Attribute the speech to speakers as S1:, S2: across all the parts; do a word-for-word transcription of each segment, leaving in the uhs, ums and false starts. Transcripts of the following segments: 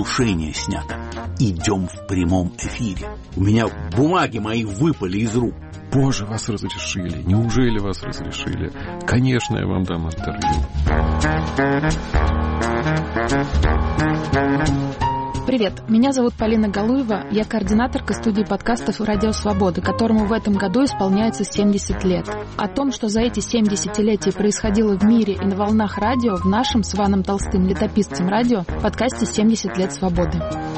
S1: глушение снято. Идем в прямом эфире. У меня бумаги мои выпали из рук.
S2: Боже, вас разрешили. Неужели вас разрешили? Конечно, я вам дам интервью.
S3: Привет, меня зовут Полина Галуева, я координаторка студии подкастов «Радио Свобода», которому в этом году исполняется семьдесят лет. О том, что за эти семь десятилетий происходило в мире и на волнах радио, в нашем с Иваном Толстым, летописцем радио, подкасте «семьдесят лет свободы».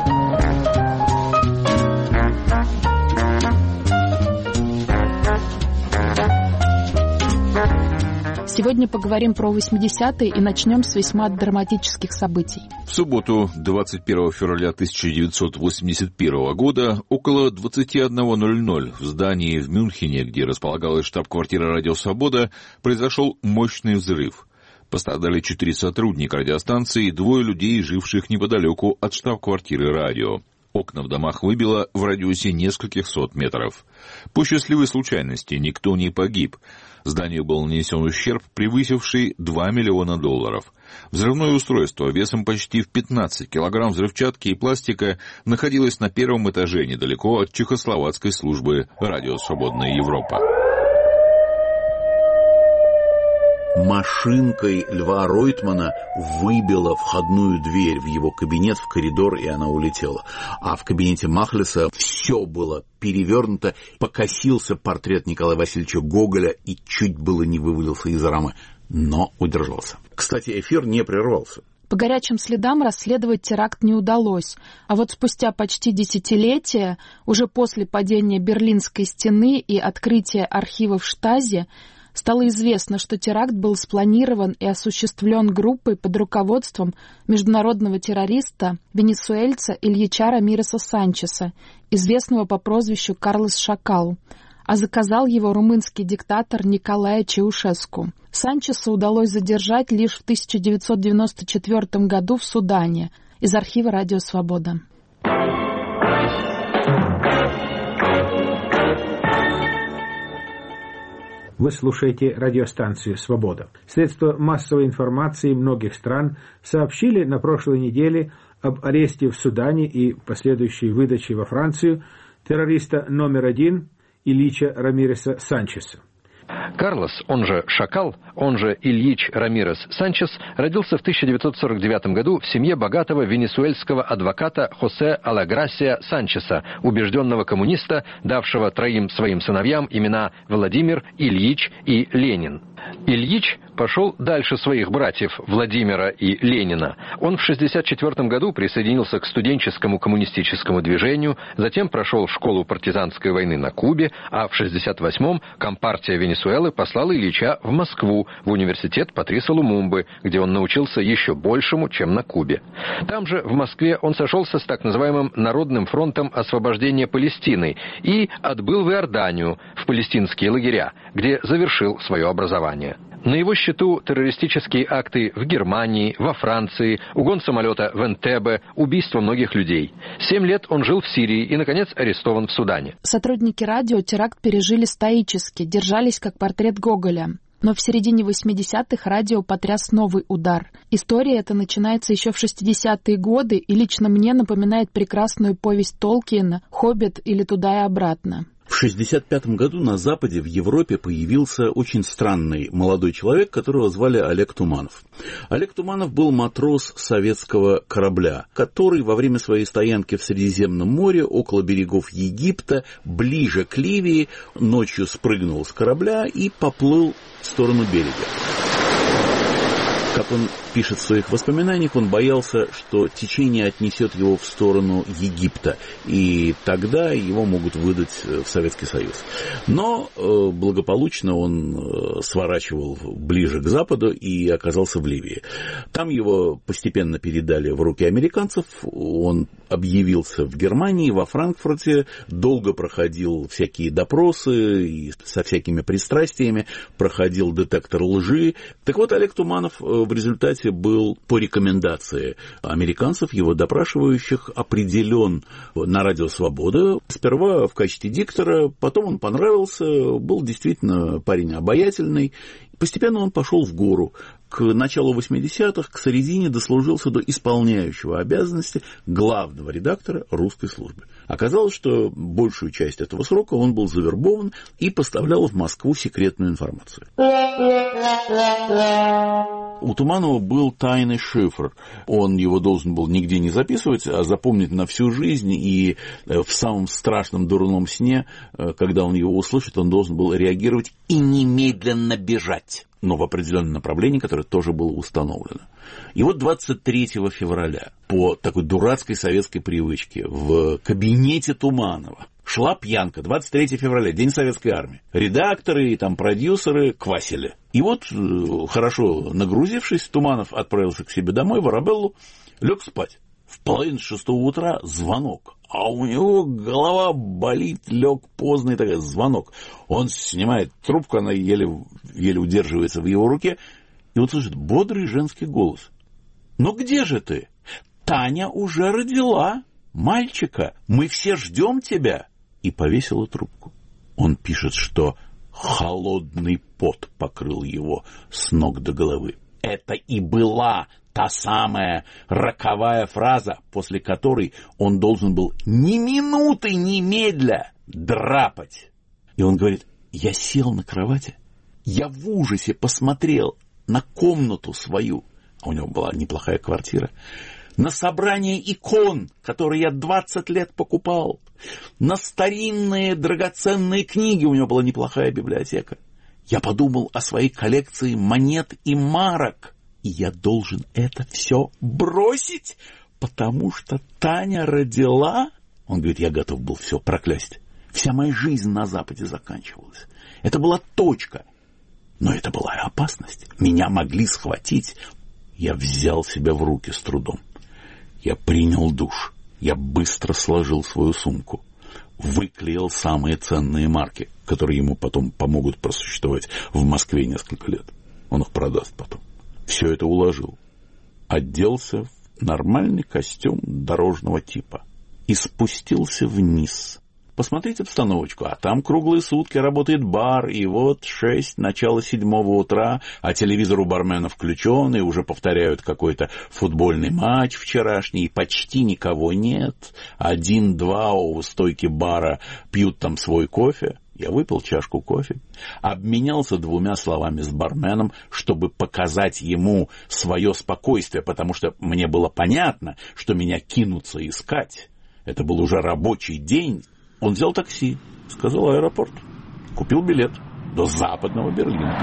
S3: Сегодня поговорим про восьмидесятые и начнем с весьма драматических событий.
S4: В субботу, двадцать первого февраля тысяча девятьсот восемьдесят первого года, около двадцать один ноль ноль в здании в Мюнхене, где располагалась штаб-квартира «Радио Свобода», произошел мощный взрыв. Пострадали четыре сотрудника радиостанции и двое людей, живших неподалеку от штаб-квартиры радио. Окна в домах выбило в радиусе нескольких сот метров. По счастливой случайности никто не погиб. Зданию был нанесен ущерб, превысивший два миллиона долларов. Взрывное устройство весом почти в пятнадцать килограмм взрывчатки и пластика находилось на первом этаже недалеко от чехословацкой службы «Радио Свободная Европа».
S1: Машинкой Льва Ройтмана выбила входную дверь в его кабинет, в коридор, и она улетела. А в кабинете Махлиса все было перевернуто, покосился портрет Николая Васильевича Гоголя и чуть было не вывалился из рамы, но удержался. Кстати, эфир не прервался.
S3: По горячим следам расследовать теракт не удалось, а вот спустя почти десятилетие, уже после падения Берлинской стены и открытия архивов Штази, стало известно, что теракт был спланирован и осуществлен группой под руководством международного террориста, венесуэльца Ильича Рамиреса Санчеса, известного по прозвищу Карлос Шакал, а заказал его румынский диктатор Николай Чаушеску. Санчеса удалось задержать лишь в тысяча девятьсот девяносто четвёртом году в Судане. Из архива «Радио Свобода».
S5: Вы слушаете радиостанцию «Свобода». Средства массовой информации многих стран сообщили на прошлой неделе об аресте в Судане и последующей выдаче во Францию террориста номер один Ильича Рамиреса Санчеса.
S6: Карлос, он же Шакал, он же Ильич Рамирес Санчес, родился в тысяча девятьсот сорок девятом году в семье богатого венесуэльского адвоката Хосе Алаграсия Санчеса, убежденного коммуниста, давшего троим своим сыновьям имена Владимир, Ильич и Ленин. Ильич пошел дальше своих братьев Владимира и Ленина. Он в шестьдесят четвёртом году присоединился к студенческому коммунистическому движению, затем прошел школу партизанской войны на Кубе, а в шестьдесят восьмом Компартия Венесуэлы послала Ильича в Москву, в университет Патриса Лумумбы, где он научился еще большему, чем на Кубе. Там же, в Москве, он сошелся с так называемым Народным фронтом освобождения Палестины и отбыл в Иорданию, в палестинские лагеря, где завершил свое образование. На его счету террористические акты в Германии, во Франции, угон самолета в Энтебе, убийство многих людей. Семь лет он жил в Сирии и, наконец, арестован в Судане.
S3: Сотрудники радио теракт пережили стоически, держались как портрет Гоголя. Но в середине восьмидесятых радио потряс новый удар. История эта начинается еще в шестидесятые годы и лично мне напоминает прекрасную повесть Толкиена «Хоббит» или «Туда и обратно».
S1: В шестьдесят пятом году на Западе, в Европе, появился очень странный молодой человек, которого звали Олег Туманов. Олег Туманов был матрос советского корабля, который во время своей стоянки в Средиземном море, около берегов Египта, ближе к Ливии, ночью спрыгнул с корабля и поплыл в сторону берега. Как он пишет в своих воспоминаниях, он боялся, что течение отнесет его в сторону Египта, и тогда его могут выдать в Советский Союз. Но э, благополучно он э, сворачивал ближе к западу и оказался в Ливии. Там его постепенно передали в руки американцев, он объявился в Германии, во Франкфурте, долго проходил всякие допросы и со всякими пристрастиями, проходил детектор лжи. Так вот, Олег Туманов в результате был по рекомендации американцев, его допрашивающих, определен на Радио Свобода. Сперва в качестве диктора, потом он понравился, был действительно парень обаятельный. Постепенно он пошел в гору. к началу восьмидесятых, к середине дослужился до исполняющего обязанности главного редактора русской службы. Оказалось, что большую часть этого срока он был завербован и поставлял в Москву секретную информацию. У Туманова был тайный шифр. Он его должен был нигде не записывать, а запомнить на всю жизнь. И в самом страшном дурном сне, когда он его услышит, он должен был реагировать и немедленно бежать. Но в определенном направлении, которое тоже было установлено. И вот двадцать третьего февраля по такой дурацкой советской привычке в кабинете Туманова шла пьянка. двадцать третьего февраля, День Советской Армии. Редакторы и там продюсеры квасили. И вот, хорошо нагрузившись, Туманов отправился к себе домой, в Арабеллу, лег спать. В половине шестого утра звонок. А у него голова болит, лег поздно и такой звонок. Он снимает трубку, она еле, еле удерживается в его руке. И он слышит бодрый женский голос. «Ну где же ты? Таня уже родила мальчика. Мы все ждем тебя». И повесила трубку. Он пишет, что холодный пот покрыл его с ног до головы. Это и была та самая роковая фраза, после которой он должен был ни минуты немедля драпать. И он говорит: я сел на кровати, я в ужасе посмотрел на комнату свою, а у него была неплохая квартира, на собрание икон, которые я двадцать лет покупал, на старинные драгоценные книги, у него была неплохая библиотека. Я подумал о своей коллекции монет и марок, и я должен это все бросить, потому что Таня родила. Он говорит: я готов был все проклясть. Вся моя жизнь на Западе заканчивалась. Это была точка. Но это была и опасность. Меня могли схватить. Я взял себя в руки с трудом. Я принял душ. Я быстро сложил свою сумку. Выклеил самые ценные марки, которые ему потом помогут просуществовать в Москве несколько лет. Он их продаст потом. Все это уложил. Оделся в нормальный костюм дорожного типа. И спустился вниз. Посмотрите обстановочку, а там круглые сутки работает бар, и вот шесть, начало седьмого утра, а телевизор у бармена включен, и уже повторяют какой-то футбольный матч вчерашний, и почти никого нет. Один-два у стойки бара пьют там свой кофе. Я выпил чашку кофе, обменялся двумя словами с барменом, чтобы показать ему свое спокойствие, потому что мне было понятно, что меня кинутся искать. Это был уже рабочий день. Он взял такси, сказал аэропорт, купил билет до западного Берлина.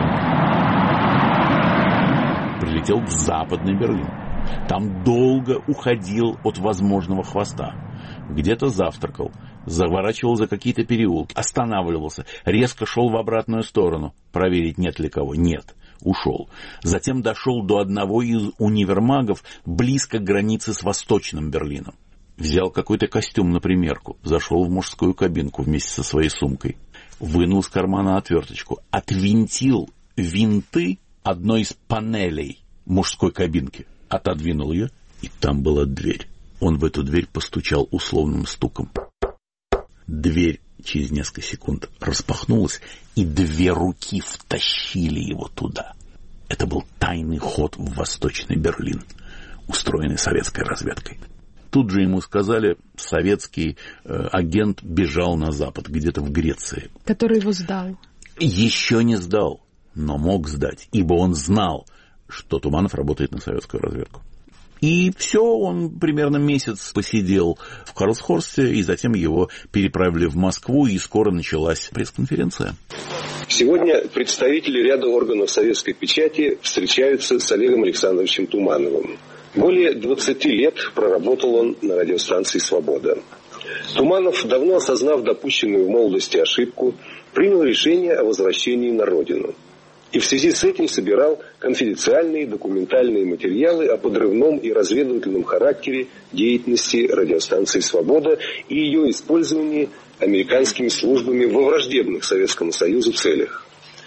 S1: Прилетел в западный Берлин. Там долго уходил от возможного хвоста. Где-то завтракал, заворачивал за какие-то переулки, останавливался, резко шел в обратную сторону, проверить, нет ли кого. Нет, ушел. Затем дошел до одного из универмагов близко к границе с Восточным Берлином. Взял какой-то костюм на примерку, зашел в мужскую кабинку вместе со своей сумкой, вынул из кармана отверточку, отвинтил винты одной из панелей мужской кабинки, отодвинул ее, и там была дверь. Он в эту дверь постучал условным стуком. Дверь через несколько секунд распахнулась, и две руки втащили его туда. Это был тайный ход в Восточный Берлин, устроенный советской разведкой. Тут же ему сказали, советский э, агент бежал на Запад, где-то в Греции.
S3: Который его сдал.
S1: Еще не сдал, но мог сдать, ибо он знал, что Туманов работает на советскую разведку. И все, он примерно месяц посидел в Карлсхорсте, и затем его переправили в Москву, и скоро началась пресс-конференция.
S7: Сегодня представители ряда органов советской печати встречаются с Олегом Александровичем Тумановым. Более двадцати лет проработал он на радиостанции «Свобода». Туманов, давно осознав допущенную в молодости ошибку, принял решение о возвращении на родину. И в связи с этим собирал конфиденциальные документальные материалы о подрывном и разведывательном характере деятельности радиостанции «Свобода» и ее использовании американскими службами во враждебных Советскому Союзу целях.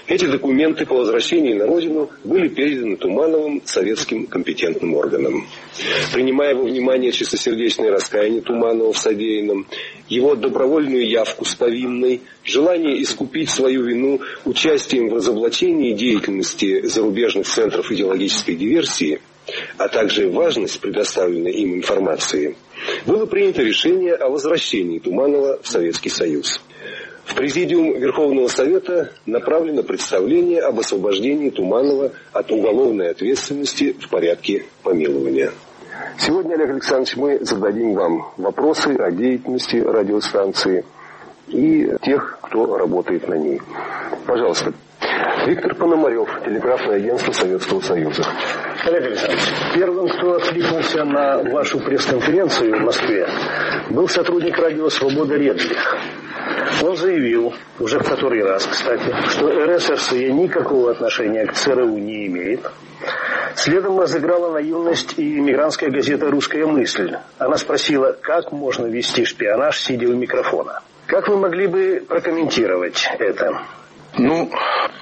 S7: Эти документы по возвращении на родину были переданы Тумановым советским компетентным органам. Принимая во внимание чистосердечное раскаяние Туманова в содеянном, его добровольную явку с повинной, желание искупить свою вину участием в разоблачении деятельности зарубежных центров идеологической диверсии, а также важность предоставленной им информации, было принято решение о возвращении Туманова в Советский Союз. В Президиум Верховного Совета направлено представление об освобождении Туманова от уголовной ответственности в порядке помилования. Сегодня, Олег Александрович, мы зададим вам вопросы о деятельности радиостанции и тех, кто работает на ней. Пожалуйста. Виктор Пономарев, телеграфное агентство Советского Союза.
S8: Олег Александрович, первым, кто откликнулся на вашу пресс-конференцию в Москве, был сотрудник радио «Свобода» Редлих. Он заявил, уже в который раз, кстати, что эр эс эр си никакого отношения к цэ эр у не имеет. Следом разыграла наивность и иммигрантская газета «Русская мысль». Она спросила, как можно вести шпионаж, сидя у микрофона. Как вы могли бы прокомментировать это?
S9: Ну,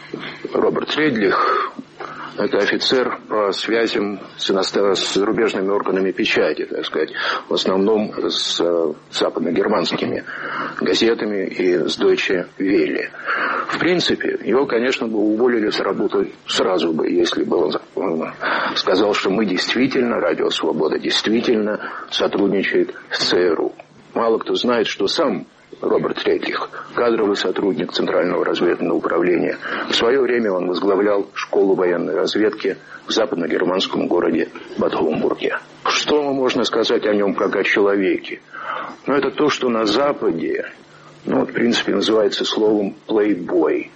S9: Роберт Редлих – это офицер по связям с, иностран... с зарубежными органами печати, так сказать, в основном с западно-германскими газетами и с Deutsche Welle. В принципе, его, конечно, бы уволили с работы сразу бы, если бы он сказал, что мы действительно, Радио Свобода действительно сотрудничает с цэ эр у. Мало кто знает, что сам Роберт Редлих, кадровый сотрудник Центрального разведывательного управления. В свое время он возглавлял школу военной разведки в западно-германском городе Бад Гомбурге. Что можно сказать о нем как о человеке? Ну, это то, что на Западе, ну, в принципе, называется словом «плейбой».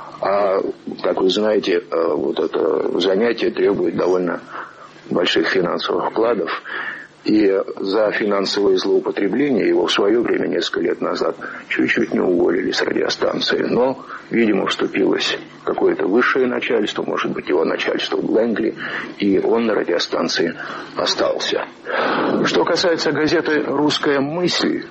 S9: А, как вы знаете, вот это занятие требует довольно больших финансовых вкладов. И за финансовое злоупотребление его в свое время, несколько лет назад, чуть-чуть не уволили с радиостанции. Но, видимо, вступилось какое-то высшее начальство, может быть, его начальство в Лэнгли, и он на радиостанции остался. Что касается газеты «Русская мысль»,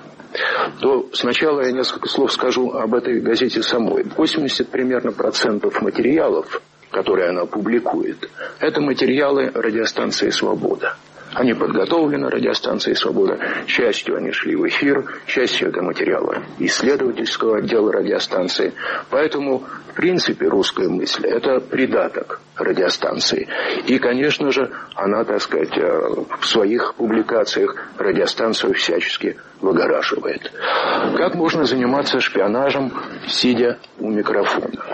S9: то сначала я несколько слов скажу об этой газете самой. восемьдесят примерно процентов материалов, которые она публикует, это материалы радиостанции «Свобода». Они подготовлены радиостанцией «Свобода». Частью они шли в эфир, частью это материалы исследовательского отдела радиостанции. Поэтому, в принципе, «Русская мысль» – это придаток радиостанции. И, конечно же, она, так сказать, в своих публикациях радиостанцию всячески выгораживает. Как можно заниматься шпионажем, сидя у микрофона?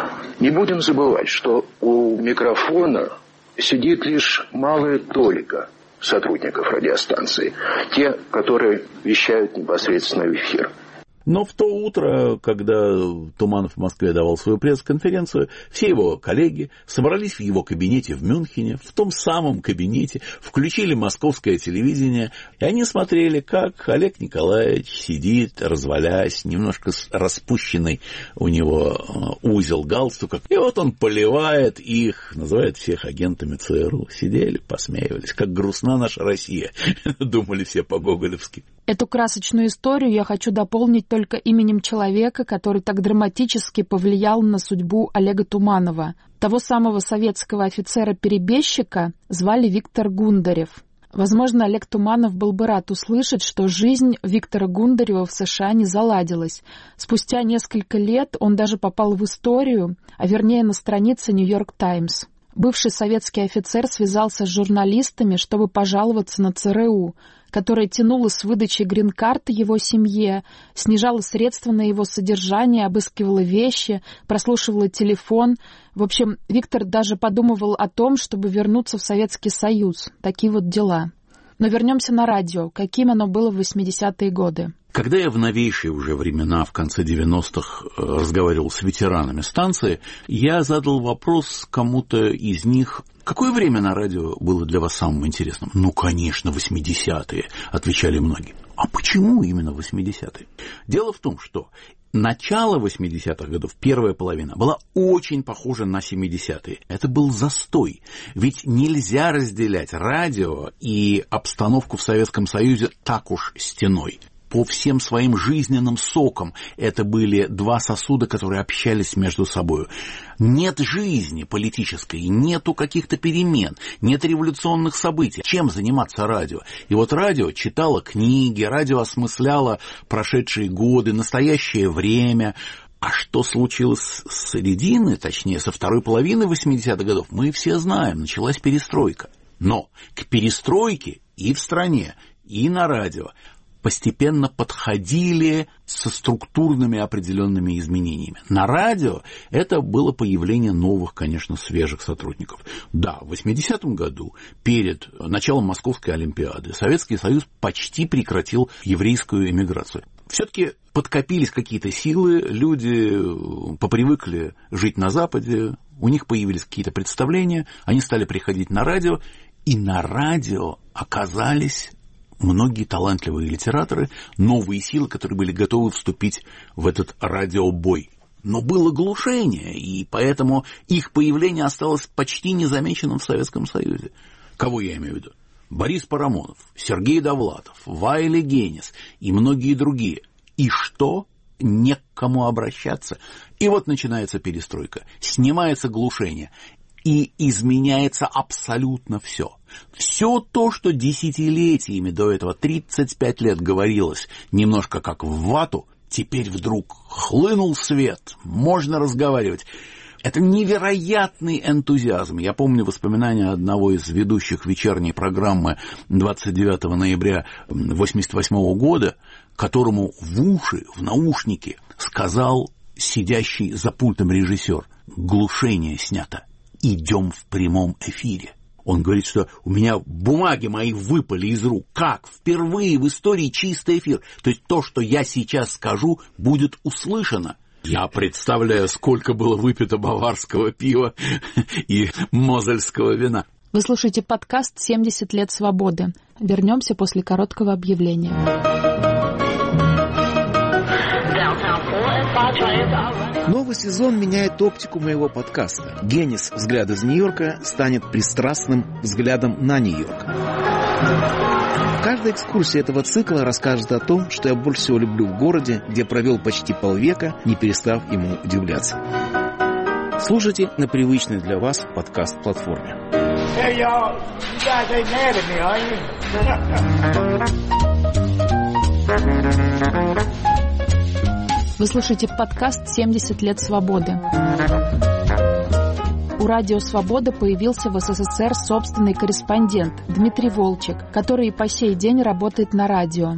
S9: Не будем забывать, что у микрофона сидит лишь малая толика сотрудников радиостанции, те, которые вещают непосредственно в эфир.
S1: Но в то утро, когда Туманов в Москве давал свою пресс-конференцию, все его коллеги собрались в его кабинете в Мюнхене, в том самом кабинете, включили московское телевидение, и они смотрели, как Олег Николаевич сидит, развалясь, немножко распущенный у него узел галстука, и вот он поливает их, называет всех агентами цэ эр у. Сидели, посмеивались, как грустна наша Россия, думали все по-гоголевски.
S3: Эту красочную историю я хочу дополнить только именем человека, который так драматически повлиял на судьбу Олега Туманова. Того самого советского офицера-перебежчика звали Виктор Гундарев. Возможно, Олег Туманов был бы рад услышать, что жизнь Виктора Гундарева в США не заладилась. Спустя несколько лет он даже попал в историю, а вернее на странице «Нью-Йорк Таймс». Бывший советский офицер связался с журналистами, чтобы пожаловаться на цэ эр у, которая тянула с выдачи грин-карты его семье, снижала средства на его содержание, обыскивала вещи, прослушивала телефон. В общем, Виктор даже подумывал о том, чтобы вернуться в Советский Союз. Такие вот дела. Но вернемся на радио. Каким оно было в восьмидесятые годы?
S1: Когда я в новейшие уже времена, в конце девяностых, разговаривал с ветеранами станции, я задал вопрос кому-то из них: какое время на радио было для вас самым интересным? Ну, конечно, восьмидесятые, отвечали многие. А почему именно восьмидесятые? Дело в том, что начало восьмидесятых годов, первая половина, была очень похожа на семидесятые. Это был застой. Ведь нельзя разделять радио и обстановку в Советском Союзе так уж стеной. по всем своим жизненным сокам это были два сосуда, которые общались между собой. Нет жизни политической, нету каких-то перемен, нет революционных событий. Чем заниматься радио? И вот радио читало книги, радио осмысляло прошедшие годы, настоящее время. А что случилось с середины, точнее, со второй половины восьмидесятых годов, мы все знаем. Началась перестройка. Но к перестройке и в стране, и на радио постепенно подходили со структурными определенными изменениями. На радио это было появление новых, конечно, свежих сотрудников. Да, в восьмидесятом году, перед началом Московской Олимпиады, Советский Союз почти прекратил еврейскую эмиграцию. Все-таки подкопились какие-то силы, люди попривыкли жить на Западе, у них появились какие-то представления, они стали приходить на радио, и на радио оказались многие талантливые литераторы, новые силы, которые были готовы вступить в этот радиобой. Но было глушение, и поэтому их появление осталось почти незамеченным в Советском Союзе. Кого я имею в виду? Борис Парамонов, Сергей Довлатов, Вайли Генис и многие другие. И что? Не к кому обращаться. И вот начинается перестройка, снимается глушение, и изменяется абсолютно все. Все то, что десятилетиями до этого, тридцать пять лет говорилось немножко как в вату, теперь вдруг хлынул свет, можно разговаривать. Это невероятный энтузиазм. Я помню воспоминания одного из ведущих вечерней программы двадцать девятого ноября восемьдесят восьмого года, которому в уши, в наушники сказал сидящий за пультом режиссер: глушение снято, идем в прямом эфире. Он говорит, что у меня бумаги мои выпали из рук. Как? Впервые в истории чистый эфир. То есть то, что я сейчас скажу, будет услышано. Я представляю, сколько было выпито баварского пива и мозельского вина.
S3: Вы слушаете подкаст «семьдесят лет свободы». Вернемся после короткого объявления.
S10: Новый сезон меняет оптику моего подкаста. Генис «Взгляд из Нью-Йорка» станет пристрастным взглядом на Нью-Йорк. Каждая экскурсия этого цикла расскажет о том, что я больше всего люблю в городе, где провел почти полвека, не перестав ему удивляться. Слушайте на привычной для вас подкаст-платформе. Hey, y'all. You guys ain't mad at me, are
S3: you? Вы слушаете подкаст «семьдесят лет свободы». У «Радио Свобода» появился в СССР собственный корреспондент Дмитрий Волчек, который и по сей день работает на радио.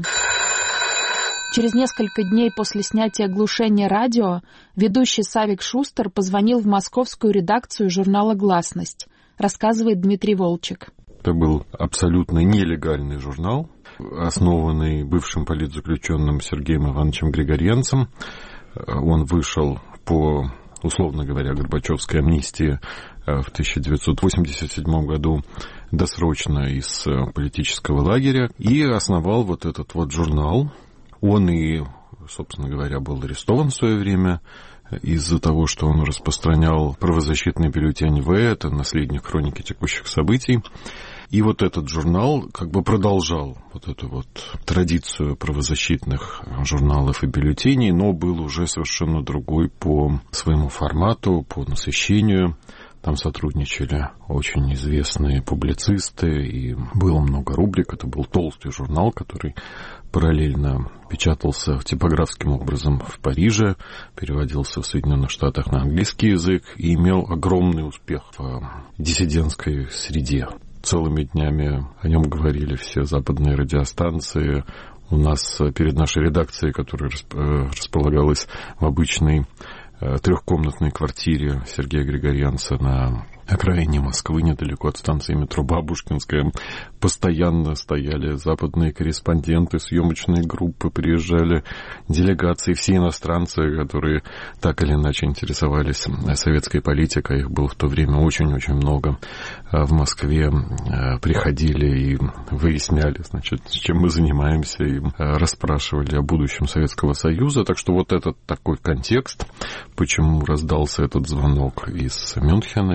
S3: Через несколько дней после снятия глушения радио ведущий Савик Шустер позвонил в московскую редакцию журнала «Гласность», рассказывает Дмитрий Волчек.
S2: Это был абсолютно нелегальный журнал, основанный бывшим политзаключенным Сергеем Ивановичем Григоренцем. Он вышел по, условно говоря, Горбачевской амнистии в тысяча девятьсот восемьдесят седьмом году досрочно из политического лагеря и основал вот этот вот журнал. Он и, собственно говоря, был арестован в свое время из-за того, что он распространял правозащитный бюллетень «В», это наследник хроники текущих событий. И вот этот журнал как бы продолжал вот эту вот традицию правозащитных журналов и бюллетеней, но был уже совершенно другой по своему формату, по насыщению. Там сотрудничали очень известные публицисты, и было много рубрик. Это был толстый журнал, который параллельно печатался типографским образом в Париже, переводился в Соединенных Штатах на английский язык и имел огромный успех в диссидентской среде. Целыми днями о нем говорили все западные радиостанции. У нас перед нашей редакцией, которая располагалась в обычной трехкомнатной квартире Сергея Григоренца на окраине Москвы, недалеко от станции метро Бабушкинская, постоянно стояли западные корреспонденты, съемочные группы, приезжали делегации, все иностранцы, которые так или иначе интересовались советской политикой, их было в то время очень-очень много, в Москве приходили и выясняли, значит, чем мы занимаемся, и расспрашивали о будущем Советского Союза. Так что вот этот такой контекст, почему раздался этот звонок из Мюнхена, из штаб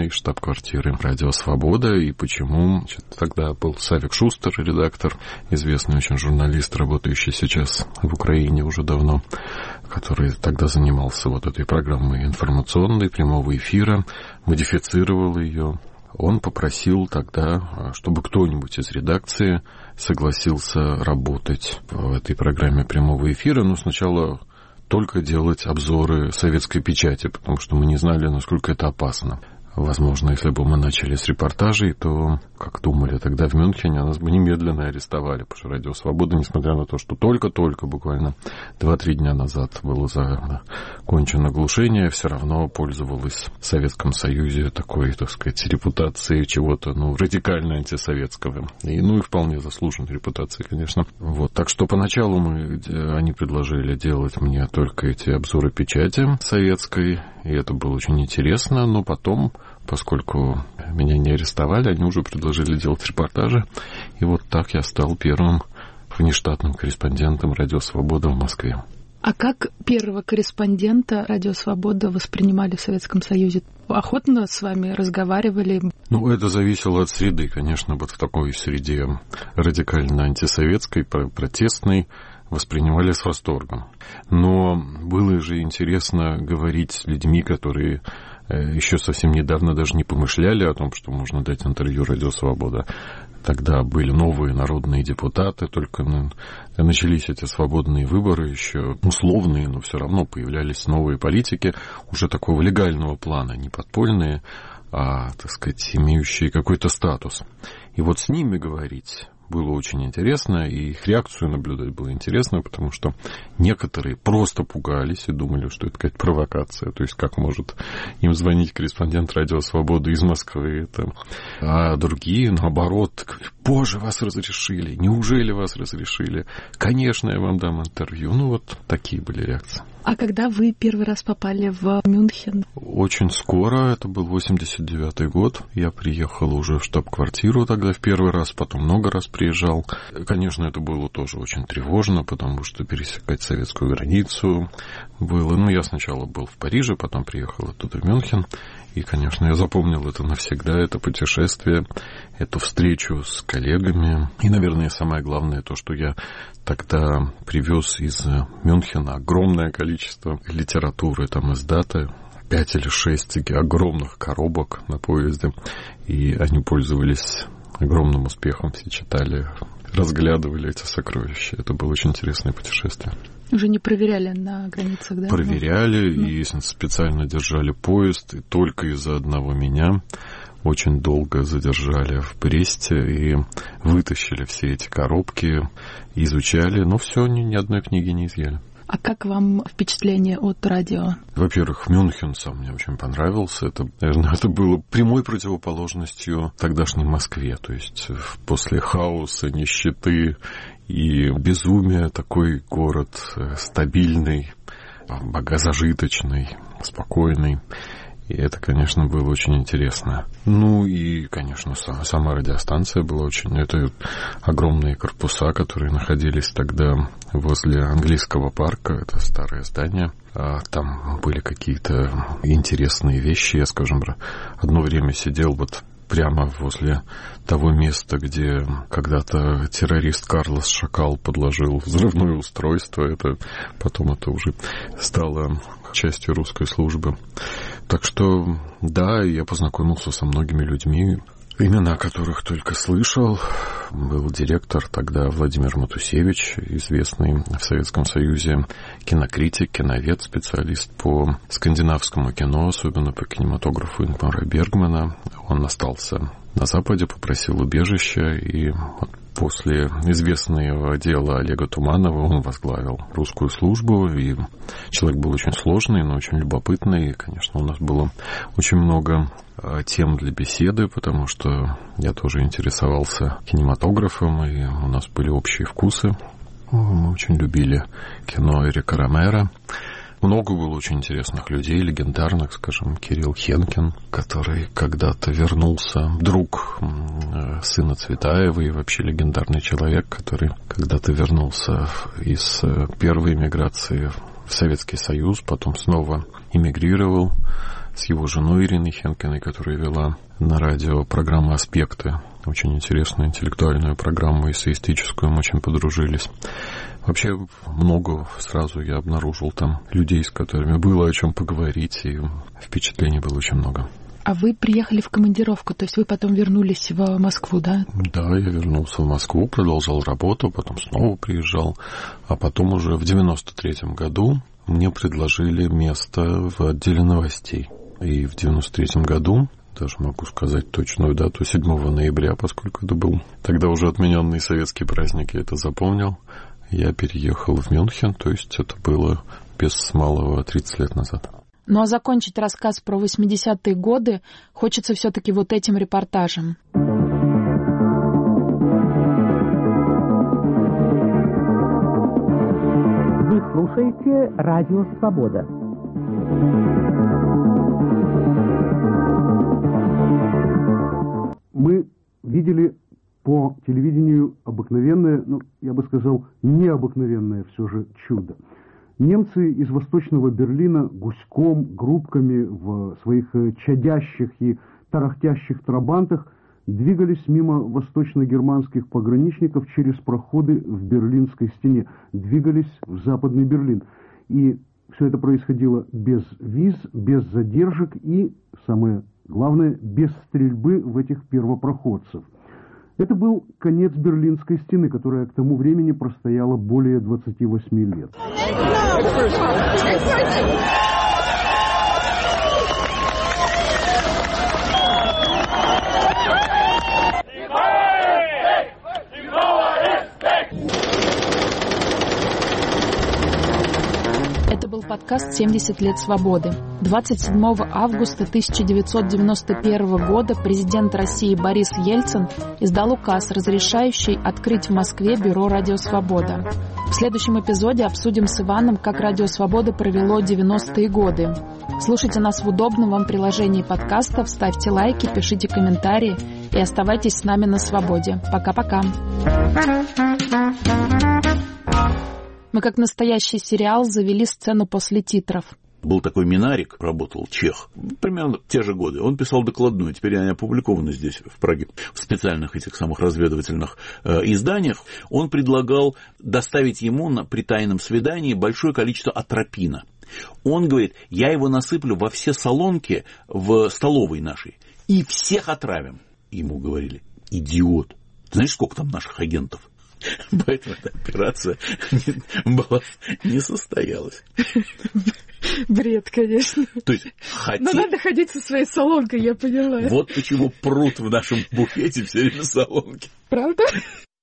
S2: штаб-квартиры «Радио Свобода», и почему. Значит, тогда был Савик Шустер, редактор, известный очень журналист, работающий сейчас в Украине уже давно, который тогда занимался вот этой программой информационной, прямого эфира, модифицировал ее. Он попросил тогда, чтобы кто-нибудь из редакции согласился работать в этой программе прямого эфира, но сначала только делать обзоры советской печати, потому что мы не знали, насколько это опасно. Возможно, если бы мы начали с репортажей, то, как думали тогда в Мюнхене, нас бы немедленно арестовали, потому что «Радио Свобода», несмотря на то, что только-только, буквально два-три дня назад было закончено глушение, все равно пользовалась в Советском Союзе такой, так сказать, репутацией чего-то, ну, радикально антисоветского. И, ну, и вполне заслуженной репутацией, конечно. Вот, так что поначалу мы, они предложили делать мне только эти обзоры печати советской, и это было очень интересно, но потом, поскольку меня не арестовали, они уже предложили делать репортажи, и вот так я стал первым внештатным корреспондентом «Радио Свобода» в Москве.
S3: А как первого корреспондента «Радио Свобода» воспринимали в Советском Союзе? Охотно с вами разговаривали?
S2: Ну, это зависело от среды, конечно, вот в такой среде радикально антисоветской, протестной, воспринимали с восторгом. Но было же интересно говорить с людьми, которые еще совсем недавно даже не помышляли о том, что можно дать интервью «Радио Свобода». Тогда были новые народные депутаты, только начались эти свободные выборы, еще условные, но все равно появлялись новые политики, уже такого легального плана, не подпольные, а, так сказать, имеющие какой-то статус. И вот с ними говорить было очень интересно, и их реакцию наблюдать было интересно, потому что некоторые просто пугались и думали, что это какая-то провокация, то есть как может им звонить корреспондент «Радио Свободы» из Москвы, это... а другие, наоборот, боже, вас разрешили, неужели вас разрешили, конечно, я вам дам интервью. Ну, вот такие были реакции.
S3: А когда вы первый раз попали в Мюнхен?
S2: Очень скоро, это был восемьдесят девятый год. Я приехал уже в штаб-квартиру тогда в первый раз, потом много раз приезжал. Конечно, это было тоже очень тревожно, потому что пересекать советскую границу было. Ну, я сначала был в Париже, потом приехал оттуда в Мюнхен. И, конечно, я запомнил это навсегда, это путешествие, эту встречу с коллегами. И, наверное, самое главное то, что я тогда привез из Мюнхена огромное количество литературы, там из даты, пять или шесть огромных коробок на поезде. И они пользовались огромным успехом, все читали, разглядывали эти сокровища. Это было очень интересное путешествие.
S3: Уже не проверяли на границах, да?
S2: Проверяли,
S3: ну.
S2: и специально держали поезд, и только из-за одного меня очень долго задержали в Бресте и вытащили все эти коробки, изучали, но все, ни, ни одной книги не изъяли.
S3: А как вам впечатление от радио?
S2: Во-первых, Мюнхен сам мне очень понравился. Это, наверное, это было прямой противоположностью тогдашней Москве. То есть после хаоса, нищеты и безумия такой город стабильный, богозажиточный, спокойный. И это, конечно, было очень интересно. Ну и, конечно, сама радиостанция была очень... Это огромные корпуса, которые находились тогда возле английского парка. Это старое здание. Там были какие-то интересные вещи. Я, скажем, одно время сидел вот прямо возле того места, где когда-то террорист Карлос Шакал подложил взрывное устройство. Это, потом это уже стало частью русской службы. Так что, да, я познакомился со многими людьми, имена которых только слышал. Был директор тогда Владимир Матусевич, известный в Советском Союзе кинокритик, киновед, специалист по скандинавскому кино, особенно по кинематографу Ингмара Бергмана. Он остался на Западе, попросил убежища, и после известного дела Олега Туманова он возглавил русскую службу, и человек был очень сложный, но очень любопытный, и, конечно, у нас было очень много тем для беседы, потому что я тоже интересовался кинематографом, и у нас были общие вкусы. Мы очень любили кино Эрика Ромеро. Много было очень интересных людей, легендарных, скажем, Кирилл Хенкин, который когда-то вернулся, друг сына Цветаева и вообще легендарный человек, который когда-то вернулся из первой эмиграции в Советский Союз, потом снова эмигрировал с его женой Ириной Хенкиной, которая вела на радио программу «Аспекты». Очень интересную интеллектуальную программу, эссеистическую, мы очень подружились. Вообще много сразу я обнаружил там людей, с которыми было о чем поговорить, и впечатлений было очень много.
S3: А вы приехали в командировку, то есть вы потом вернулись в Москву, да?
S2: Да, я вернулся в Москву, продолжал работу, потом снова приезжал, а потом уже в девяносто третьем году мне предложили место в отделе новостей. И в девяносто третьем году, даже могу сказать точную дату, седьмого ноября, поскольку это был тогда уже отмененный советский праздник, я это запомнил, я переехал в Мюнхен, то есть это было без малого тридцать лет назад.
S3: Ну а закончить рассказ про восьмидесятые годы хочется все-таки вот этим репортажем.
S11: Вы слушаете «Радио Свобода».
S12: Мы видели по телевидению обыкновенное, ну, я бы сказал, необыкновенное все же чудо. Немцы из Восточного Берлина гуськом, группками в своих чадящих и тарахтящих трабантах двигались мимо восточно-германских пограничников через проходы в Берлинской стене, двигались в Западный Берлин. И все это происходило без виз, без задержек и, самое главное, без стрельбы в этих первопроходцев. Это был конец Берлинской стены, которая к тому времени простояла более двадцати восьми лет.
S3: Это был подкаст «семьдесят лет свободы». двадцать седьмого августа тысяча девятьсот девяносто первого года президент России Борис Ельцин издал указ, разрешающий открыть в Москве бюро «Радио Свобода». В следующем эпизоде обсудим с Иваном, как «Радио Свобода» провело девяностые годы. Слушайте нас в удобном вам приложении подкастов, ставьте лайки, пишите комментарии и оставайтесь с нами на свободе. Пока-пока. Мы, как настоящий сериал, завели сцену после титров.
S1: Был такой Минарик, работал чех, примерно в те же годы. Он писал докладную, теперь они опубликованы здесь, в Праге, в специальных этих самых разведывательных э, изданиях. Он предлагал доставить ему на, при тайном свидании большое количество атропина. Он говорит, я его насыплю во все солонки в столовой нашей и всех отравим. Ему говорили, идиот, ты знаешь, сколько там наших агентов? Поэтому эта операция была, не состоялась.
S3: Бред, конечно.
S1: То есть, хотеть...
S3: Но надо ходить со своей солонкой, я поняла.
S1: Вот почему прут в нашем буфете все время солонки.
S3: Правда?